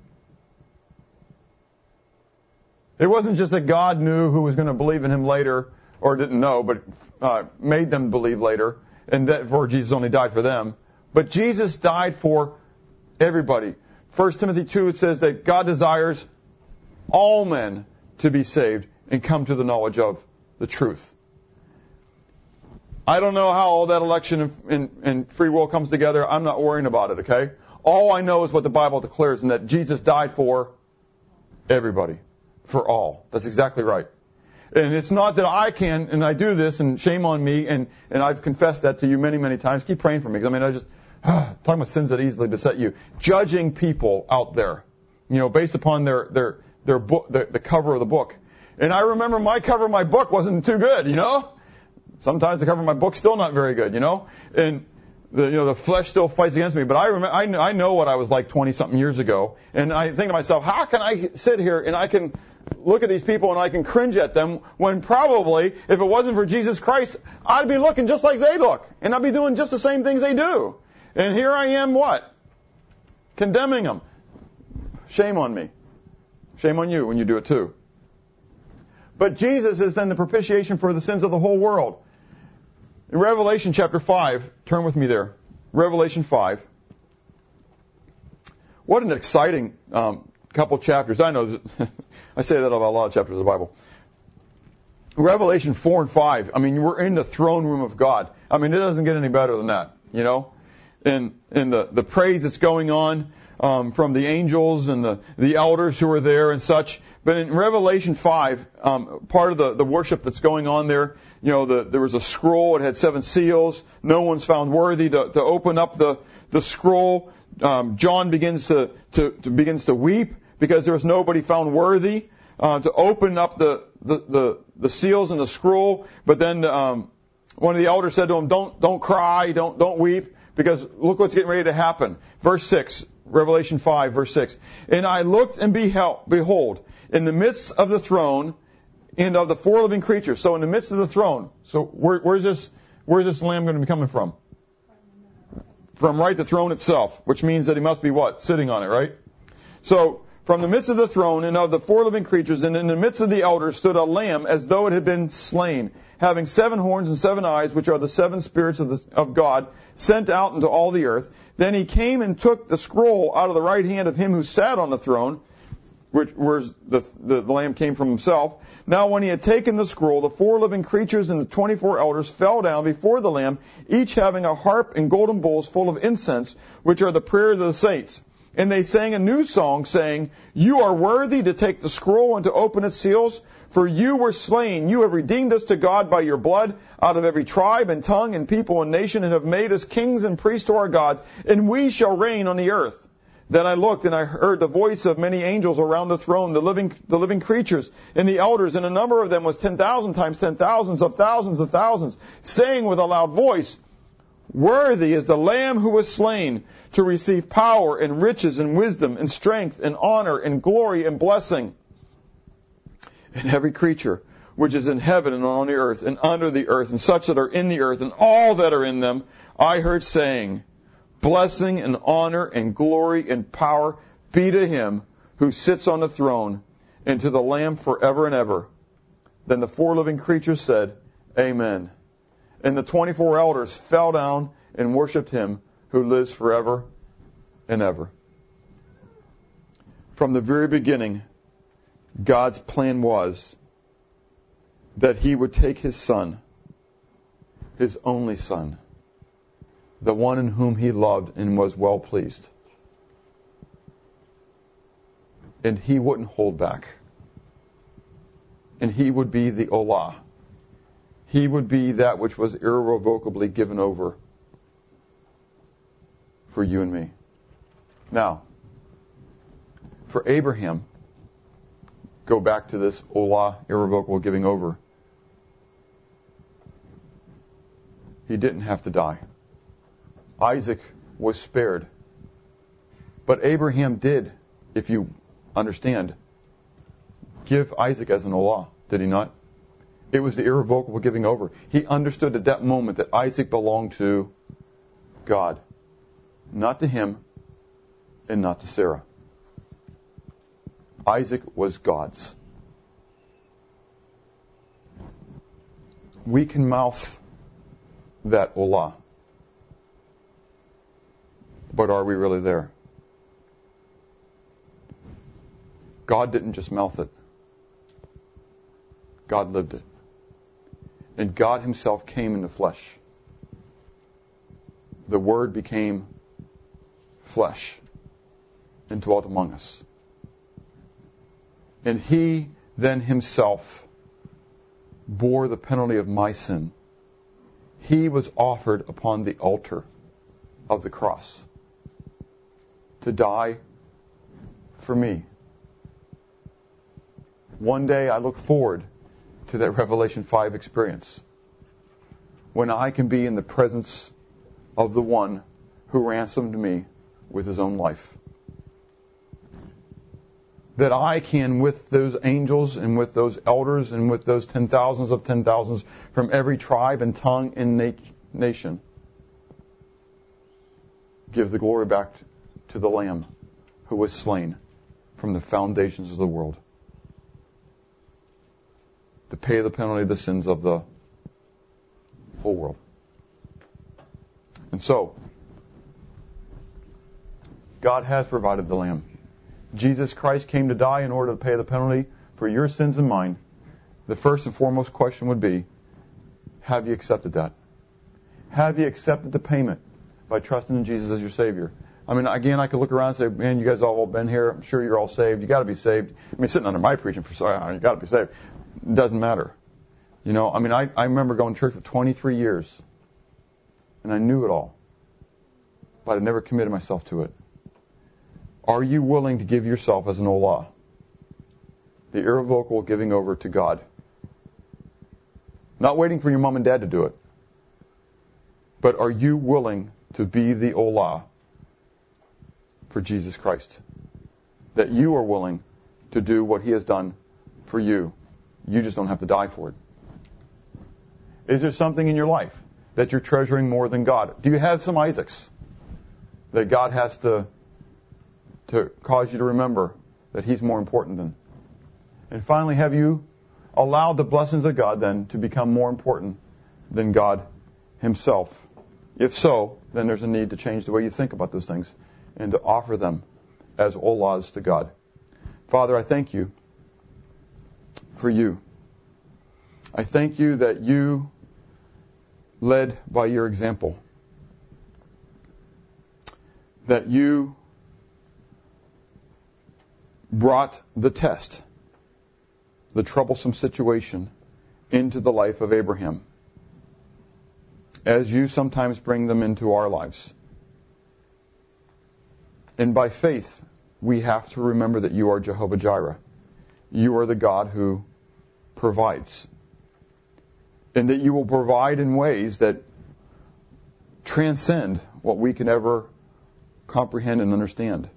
It wasn't just that God knew who was going to believe in him later, or didn't know, but uh, made them believe later, and therefore Jesus only died for them. But Jesus died for everybody. First Timothy two, it says that God desires all men to be saved and come to the knowledge of the truth. I don't know how all that election and, and, and free will comes together. I'm not worrying about it, okay? All I know is what the Bible declares, and that Jesus died for everybody, for all. That's exactly right. And it's not that I can, and I do this, and shame on me, and, and I've confessed that to you many, many times. Keep praying for me, because I mean, I just, talking about sins that easily beset you. Judging people out there, you know, based upon their, their, their book, the, the cover of the book. And I remember my cover of my book wasn't too good, you know? Sometimes the cover of my book's still not very good, you know? And the, you know, the flesh still fights against me. But I remember, I know, I know what I was like twenty-something years ago. And I think to myself, how can I sit here and I can look at these people and I can cringe at them when probably, if it wasn't for Jesus Christ, I'd be looking just like they look. And I'd be doing just the same things they do. And here I am, what? Condemning them. Shame on me. Shame on you when you do it too. But Jesus is then the propitiation for the sins of the whole world. In Revelation chapter five, turn with me there. Revelation five. What an exciting um, couple chapters. I know, I say that about a lot of chapters of the Bible. Revelation four and five, I mean, we're in the throne room of God. I mean, it doesn't get any better than that, you know? And, and the, the praise that's going on um, from the angels and the, the elders who are there and such. But in Revelation five, um, part of the, the worship that's going on there, you know, the, there was a scroll. It had seven seals. No one's found worthy to, to open up the, the scroll. Um, John begins to, to, to begins to weep because there was nobody found worthy uh, to open up the, the, the, the seals and the scroll. But then um, one of the elders said to him, "Don't don't cry, don't don't weep, because look what's getting ready to happen." Verse six, Revelation five, verse six. And I looked and beheld, behold, in the midst of the throne and of the four living creatures. So in the midst of the throne. So where, where's this where's this lamb going to be coming from? From right the throne itself, which means that he must be what? Sitting on it, right? So from the midst of the throne and of the four living creatures and in the midst of the elders stood a lamb as though it had been slain, having seven horns and seven eyes, which are the seven spirits of, the, of God, sent out into all the earth. Then he came and took the scroll out of the right hand of him who sat on the throne, which where's the, the, the lamb came from himself. Now when he had taken the scroll, the four living creatures and the twenty-four elders fell down before the lamb, each having a harp and golden bowls full of incense, which are the prayers of the saints. And they sang a new song, saying, "You are worthy to take the scroll and to open its seals, for you were slain. You have redeemed us to God by your blood out of every tribe and tongue and people and nation, and have made us kings and priests to our gods, and we shall reign on the earth." Then I looked, and I heard the voice of many angels around the throne, the living, the living creatures, and the elders, and the number of them was ten thousand times ten thousands of thousands of thousands, saying with a loud voice, "Worthy is the Lamb who was slain to receive power and riches and wisdom and strength and honor and glory and blessing." And every creature which is in heaven and on the earth and under the earth and such that are in the earth and all that are in them, I heard saying, "Blessing and honor and glory and power be to him who sits on the throne and to the Lamb forever and ever." Then the four living creatures said, "Amen." And the twenty-four elders fell down and worshipped him who lives forever and ever. From the very beginning, God's plan was that he would take his son, his only son, the one in whom he loved and was well pleased, and he wouldn't hold back. And he would be the Olah. He would be that which was irrevocably given over for you and me. Now, for Abraham, go back to this Olah, irrevocable giving over. He didn't have to die. Isaac was spared. But Abraham did, if you understand, give Isaac as an Olah, did he not? It was the irrevocable giving over. He understood at that moment that Isaac belonged to God, not to him and not to Sarah. Isaac was God's. We can mouth that Olah, but are we really there? God didn't just mouth it. God lived it. And God himself came in the flesh. The Word became flesh and dwelt among us. And he then himself bore the penalty of my sin. He was offered upon the altar of the cross to die for me. One day I look forward to that Revelation five experience when I can be in the presence of the one who ransomed me with his own life. That I can, with those angels and with those elders and with those ten thousands of ten thousands from every tribe and tongue and na- nation, give the glory back to the Lamb who was slain from the foundations of the world to pay the penalty of the sins of the whole world. And so, God has provided the Lamb. Jesus Christ came to die in order to pay the penalty for your sins and mine. The first and foremost question would be, have you accepted that? Have you accepted the payment by trusting in Jesus as your Savior? I mean, again, I could look around and say, man, you guys all all been here. I'm sure you're all saved. You got to be saved. I mean, sitting under my preaching for sorry, you got to be saved. It doesn't matter. You know, I mean, I, I remember going to church for twenty-three years, and I knew it all, but I never committed myself to it. Are you willing to give yourself as an Olah, the irrevocable giving over to God? Not waiting for your mom and dad to do it, but are you willing to be the Olah for Jesus Christ? That you are willing to do what he has done for you. You just don't have to die for it. Is there something in your life that you're treasuring more than God? Do you have some Isaacs that God has to to cause you to remember that he's more important than? And finally, have you allowed the blessings of God then to become more important than God himself? If so, then there's a need to change the way you think about those things and to offer them as Olahs to God. Father, I thank you for you. I thank you that you led by your example, that you brought the test, the troublesome situation, into the life of Abraham, as you sometimes bring them into our lives. And by faith, we have to remember that you are Jehovah Jireh. You are the God who provides. And that you will provide in ways that transcend what we can ever comprehend and understand.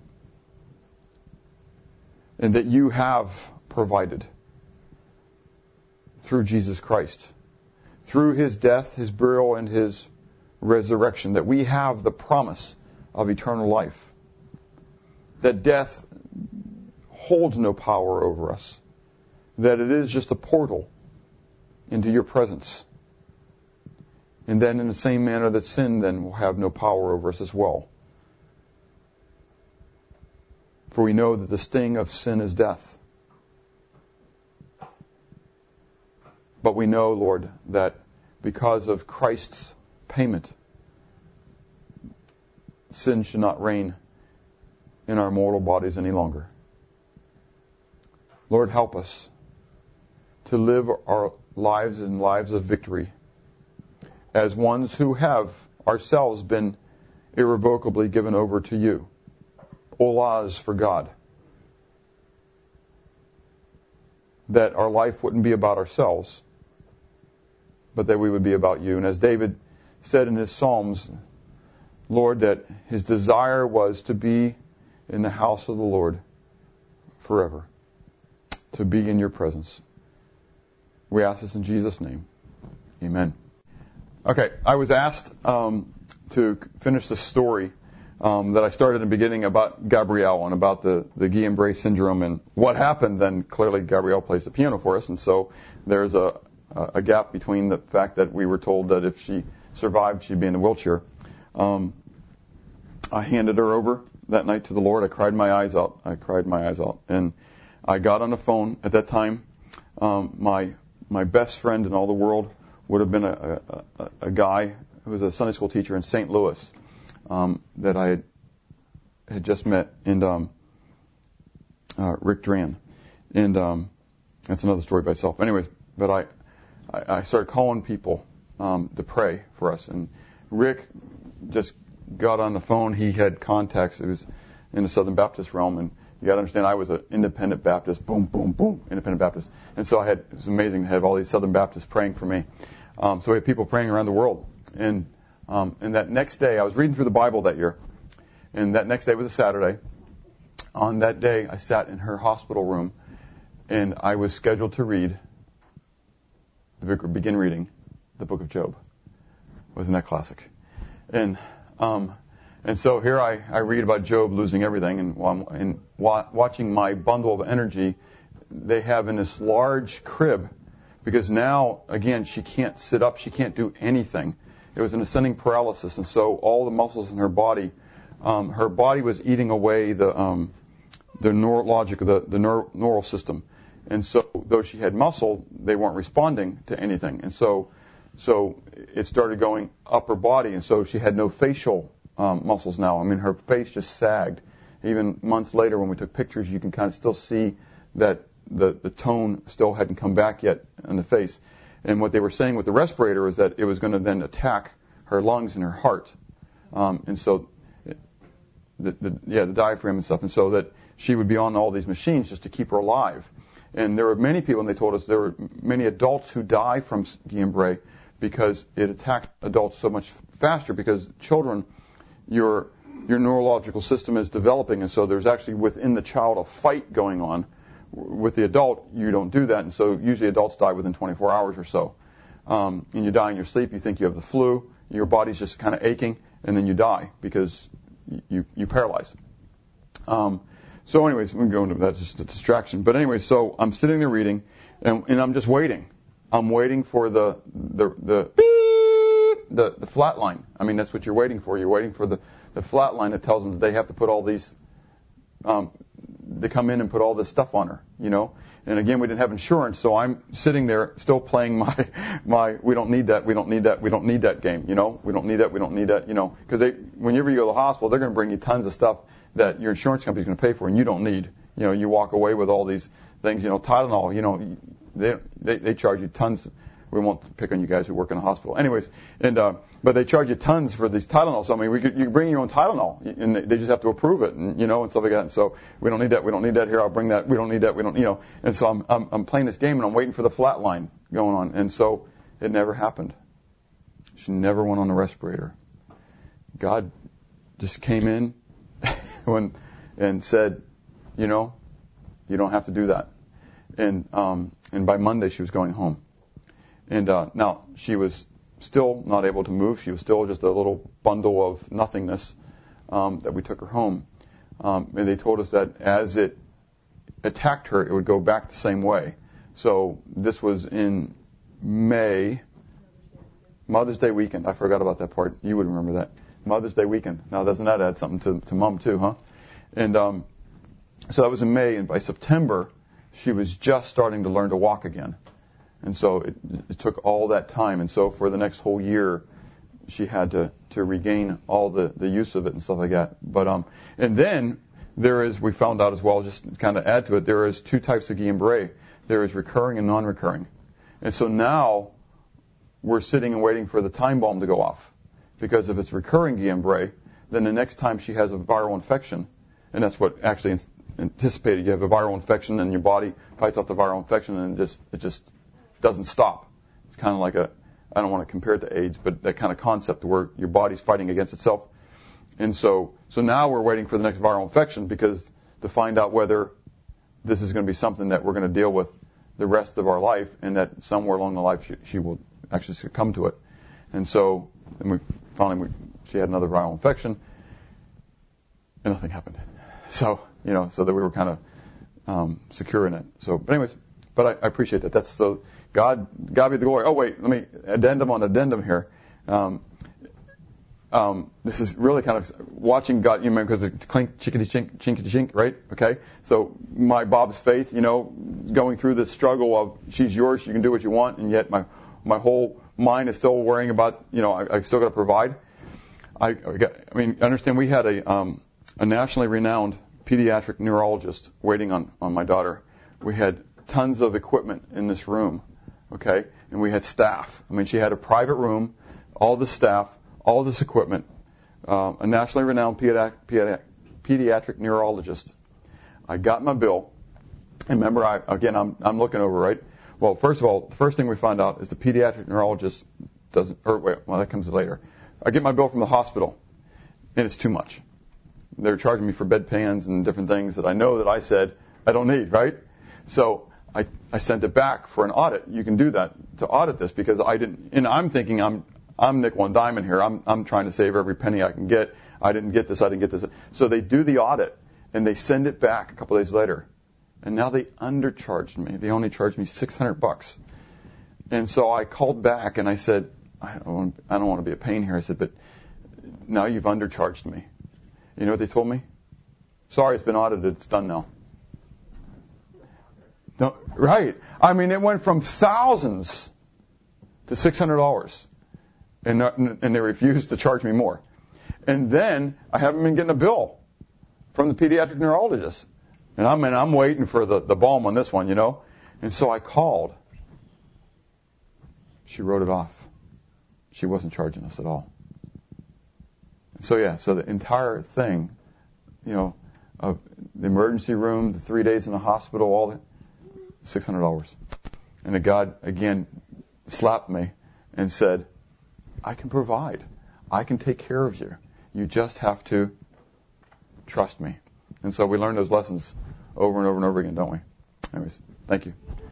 And that you have provided through Jesus Christ, through His death, His burial, and His resurrection, that we have the promise of eternal life. That death holds no power over us. That it is just a portal into your presence. And then in the same manner that sin then will have no power over us as well. For we know that the sting of sin is death. But we know, Lord, that because of Christ's payment, sin should not reign in our mortal bodies any longer. Lord, help us to live our lives in lives of victory as ones who have ourselves been irrevocably given over to you. Olaz for God. That our life wouldn't be about ourselves, but that we would be about you. And as David said in his Psalms, Lord, that his desire was to be in the house of the Lord forever, to be in your presence. We ask this in Jesus' name. Amen. Okay, I was asked um, to finish the story um, that I started in the beginning about Gabrielle and about the, the Guillain-Barré syndrome and what happened. Then clearly Gabrielle plays the piano for us, and so there's a, a gap between the fact that we were told that if she survived, she'd be in a wheelchair. Um, I handed her over that night to the Lord. I cried my eyes out. I cried my eyes out. And I got on the phone at that time. Um, my my best friend in all the world would have been a, a, a guy who was a Sunday school teacher in Saint Louis um, that I had, had just met, and um, uh, Rick Dran. And um, that's another story by itself. Anyways, but I, I, I started calling people um, to pray for us. And Rick just got on the phone. He had contacts. It was in the Southern Baptist realm, and you got to understand, I was an independent Baptist, boom, boom, boom, independent Baptist. And so I had, it was amazing to have all these Southern Baptists praying for me. Um, so we had people praying around the world. And, um, and that next day, I was reading through the Bible that year, and that next day was a Saturday. On that day, I sat in her hospital room, and I was scheduled to read, the begin reading, the book of Job. Wasn't that classic? And, um, And so here I, I read about Job losing everything, and, and wa- watching my bundle of energy they have in this large crib, because now, again, she can't sit up, she can't do anything. It was an ascending paralysis, and so all the muscles in her body, um, her body was eating away the um, the neurological, the, the neuro, neural system. And so though she had muscle, they weren't responding to anything. And so, so it started going up her body, and so she had no facial Um, muscles now. I mean, her face just sagged. Even months later, when we took pictures, you can kind of still see that the, the tone still hadn't come back yet in the face. And what they were saying with the respirator is that it was going to then attack her lungs and her heart. Um, and so, the, the, yeah, the diaphragm and stuff. And so that she would be on all these machines just to keep her alive. And there were many people, and they told us there were many adults who die from Guillain-Barré because it attacked adults so much faster, because children, your your neurological system is developing, and so there's actually within the child a fight going on. With the adult, you don't do that, and so usually adults die within twenty-four hours or so. Um, and you die in your sleep, you think you have the flu, your body's just kind of aching, and then you die because you you paralyze. Um, so anyways, we can go into that's just a distraction. But anyway, so I'm sitting there reading, and, and I'm just waiting. I'm waiting for the the the beep, the the flat line. I mean, that's what you're waiting for. You're waiting for the, the flat line that tells them that they have to put all these um, they come in and put all this stuff on her, you know. And again, we didn't have insurance, so I'm sitting there still playing my, my, we don't need that, we don't need that, we don't need that game, you know. We don't need that, we don't need that, you know. Because they, whenever you go to the hospital, they're going to bring you tons of stuff that your insurance company's going to pay for and you don't need. You know, you walk away with all these things, you know, Tylenol, you know, they, they, they charge you tons. We won't pick on you guys who work in a hospital. Anyways, and, uh, but they charge you tons for these Tylenol. So, I mean, we could, you can bring your own Tylenol, and they just have to approve it, and, you know, and stuff like that. And so, we don't need that, we don't need that here, I'll bring that, we don't need that, we don't, you know. And so I'm, I'm, I'm playing this game, and I'm waiting for the flat line going on. And so, it never happened. She never went on a respirator. God just came in when, and said, you know, you don't have to do that. And, um, and by Monday, she was going home. And uh, now, she was still not able to move. She was still just a little bundle of nothingness um, that we took her home. Um, and they told us that as it attacked her, it would go back the same way. So this was in May, Mother's Day weekend. I forgot about that part. You would remember that. Mother's Day weekend. Now, doesn't that add something to, to Mom, too, huh? And um, so that was in May. And by September, she was just starting to learn to walk again. And so it, it took all that time. And so for the next whole year, she had to, to regain all the, the use of it and stuff like that. But, um, and then there is, we found out as well, just to kind of add to it, there is two types of Guillain-Barré. There is recurring and non-recurring. And so now we're sitting and waiting for the time bomb to go off. Because if it's recurring Guillain-Barré, then the next time she has a viral infection, and that's what actually anticipated, you have a viral infection and your body fights off the viral infection and it just, it just doesn't stop. It's kind of like a, I don't want to compare it to AIDS, but that kind of concept where your body's fighting against itself. And so, so now we're waiting for the next viral infection because to find out whether this is going to be something that we're going to deal with the rest of our life and that somewhere along the life she, she will actually succumb to it. And so, and we finally, we, she had another viral infection and nothing happened. So, you know, so that we were kind of um, secure in it. So, but anyways, but I, I appreciate that. That's so God, God be the glory. Oh wait, let me addendum on addendum here. Um, um, this is really kind of watching God, you know, because the clink, chickity chink, chinkity chink, right? Okay. So my Bob's faith, you know, going through this struggle of she's yours, you can do what you want, and yet my my whole mind is still worrying about, you know, I, I still got to provide. I, I, got, I mean, understand we had a um, a nationally renowned pediatric neurologist waiting on, on my daughter. We had tons of equipment in this room, okay? And we had staff. I mean, she had a private room, all the staff, all this equipment, uh, a nationally renowned pediatric, pediatric, pediatric neurologist. I got my bill. And remember, I, again, I'm, I'm looking over, right? Well, first of all, the first thing we found out is the pediatric neurologist doesn't, or wait, well, that comes later. I get my bill from the hospital, and it's too much. They're charging me for bedpans and different things that I know that I said I don't need, right? So I, I sent it back for an audit. You can do that to audit this because I didn't, and I'm thinking I'm, I'm nickel and diamond here. I'm, I'm trying to save every penny I can get. I didn't get this. I didn't get this. So they do the audit and they send it back a couple of days later. And now they undercharged me. They only charged me six hundred bucks. And so I called back and I said, I don't want, I don't want to be a pain here. I said, but now you've undercharged me. You know what they told me? Sorry, it's been audited. It's done now. No, right. I mean, it went from thousands to six hundred dollars. And, and they refused to charge me more. And then I haven't been getting a bill from the pediatric neurologist. And I'm, and I'm waiting for the, the balm on this one, you know. And so I called. She wrote it off. She wasn't charging us at all. So yeah, so the entire thing, you know, of the emergency room, the three days in the hospital, all that, six hundred dollars. And the God, again, slapped me and said, I can provide. I can take care of you. You just have to trust me. And so we learn those lessons over and over and over again, don't we? Anyways, thank you.